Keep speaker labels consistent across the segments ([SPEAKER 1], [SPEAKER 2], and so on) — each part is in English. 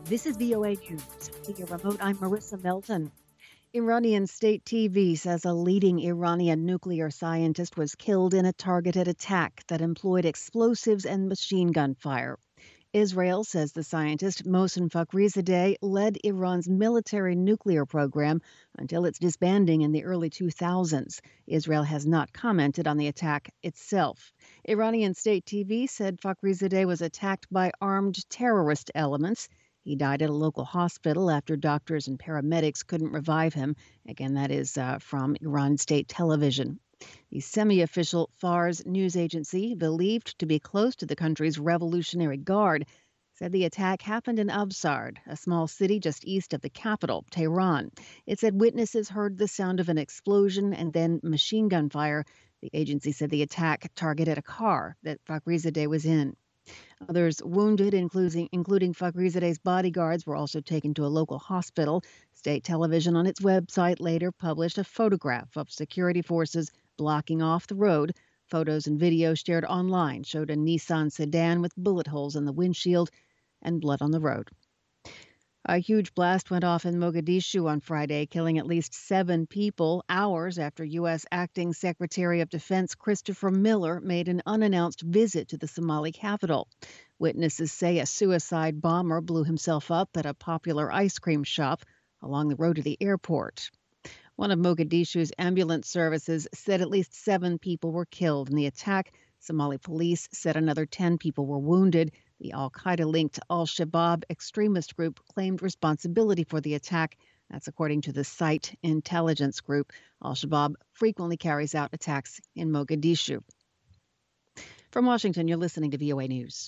[SPEAKER 1] This is VOA News. Via remote, I'm Marissa Melton. Iranian state TV says a leading Iranian nuclear scientist was killed in a targeted attack that employed explosives and machine gun fire. Israel says the scientist, Mohsen Fakhrizadeh, led Iran's military nuclear program until its disbanding in the early 2000s. Israel has not commented on the attack itself. Iranian state TV said Fakhrizadeh was attacked by armed terrorist elements. He died at a local hospital after doctors and paramedics couldn't revive him. Again, that is from Iran state television. The semi-official Fars news agency, believed to be close to the country's Revolutionary Guard, said the attack happened in Absard, a small city just east of the capital, Tehran. It said witnesses heard the sound of an explosion and then machine gun fire. The agency said the attack targeted a car that Fakhrizadeh was in. Others wounded, including Fakhrizadeh's bodyguards, were also taken to a local hospital. State television on its website later published a photograph of security forces blocking off the road. Photos and videos shared online showed a Nissan sedan with bullet holes in the windshield and blood on the road. A huge blast went off in Mogadishu on Friday, killing at least 7 people, hours after U.S. Acting Secretary of Defense Christopher Miller made an unannounced visit to the Somali capital. Witnesses say a suicide bomber blew himself up at a popular ice cream shop along the road to the airport. One of Mogadishu's ambulance services said at least 7 people were killed in the attack. Somali police said another 10 people were wounded. The al-Qaeda-linked al-Shabaab extremist group claimed responsibility for the attack. That's according to the SITE intelligence group. Al-Shabaab frequently carries out attacks in Mogadishu. From Washington, you're listening to VOA News.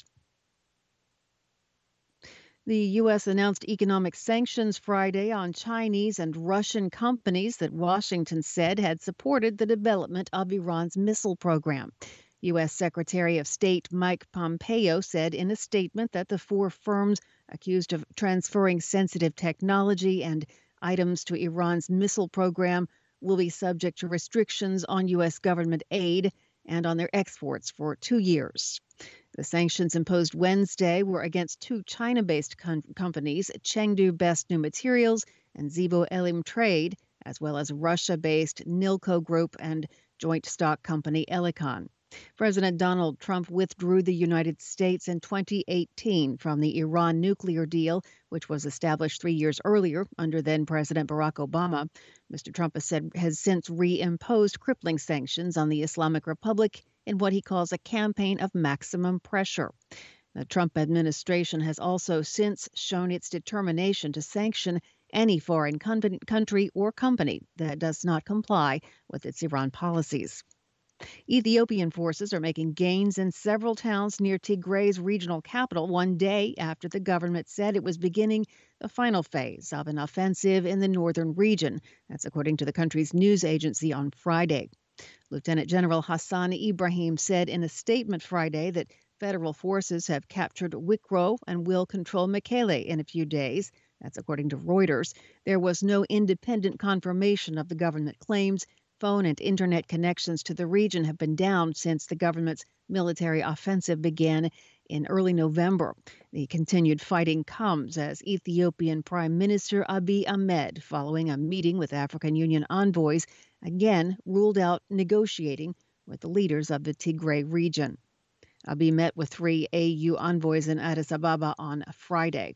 [SPEAKER 1] The U.S. announced economic sanctions Friday on Chinese and Russian companies that Washington said had supported the development of Iran's missile program. U.S. Secretary of State Mike Pompeo said in a statement that the 4 firms accused of transferring sensitive technology and items to Iran's missile program will be subject to restrictions on U.S. government aid and on their exports for 2 years. The sanctions imposed Wednesday were against 2 China-based companies, Chengdu Best New Materials and Zibo Elim Trade, as well as Russia-based Nilco Group and joint stock company Elecon. President Donald Trump withdrew the United States in 2018 from the Iran nuclear deal, which was established 3 years earlier under then-President Barack Obama. Mr. Trump has since reimposed crippling sanctions on the Islamic Republic in what he calls a campaign of maximum pressure. The Trump administration has also since shown its determination to sanction any foreign country or company that does not comply with its Iran policies. Ethiopian forces are making gains in several towns near Tigray's regional capital 1 day after the government said it was beginning the final phase of an offensive in the northern region. That's according to the country's news agency on Friday. Lieutenant General Hassan Ibrahim said in a statement Friday that federal forces have captured Wikro and will control Mekele in a few days. That's according to Reuters. There was no independent confirmation of the government claims. Phone and internet connections to the region have been down since the government's military offensive began in early November. The continued fighting comes as Ethiopian Prime Minister Abiy Ahmed, following a meeting with African Union envoys, again ruled out negotiating with the leaders of the Tigray region. Abiy met with 3 AU envoys in Addis Ababa on Friday.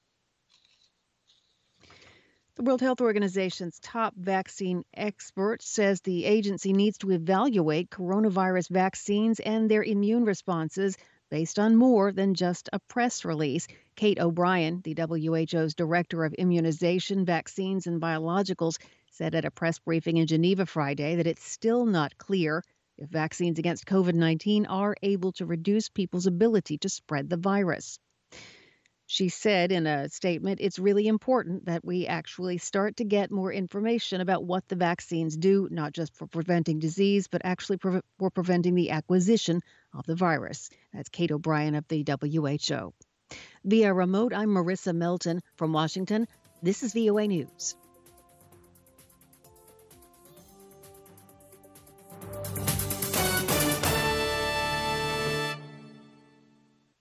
[SPEAKER 1] The World Health Organization's top vaccine expert says the agency needs to evaluate coronavirus vaccines and their immune responses based on more than just a press release. Kate O'Brien, the WHO's director of immunization, vaccines, and biologicals, said at a press briefing in Geneva Friday that it's still not clear if vaccines against COVID-19 are able to reduce people's ability to spread the virus. She said in a statement, it's really important that we actually start to get more information about what the vaccines do, not just for preventing disease, but actually for preventing the acquisition of the virus. That's Kate O'Brien of the WHO. Via remote, I'm Marissa Melton from Washington. This is VOA News.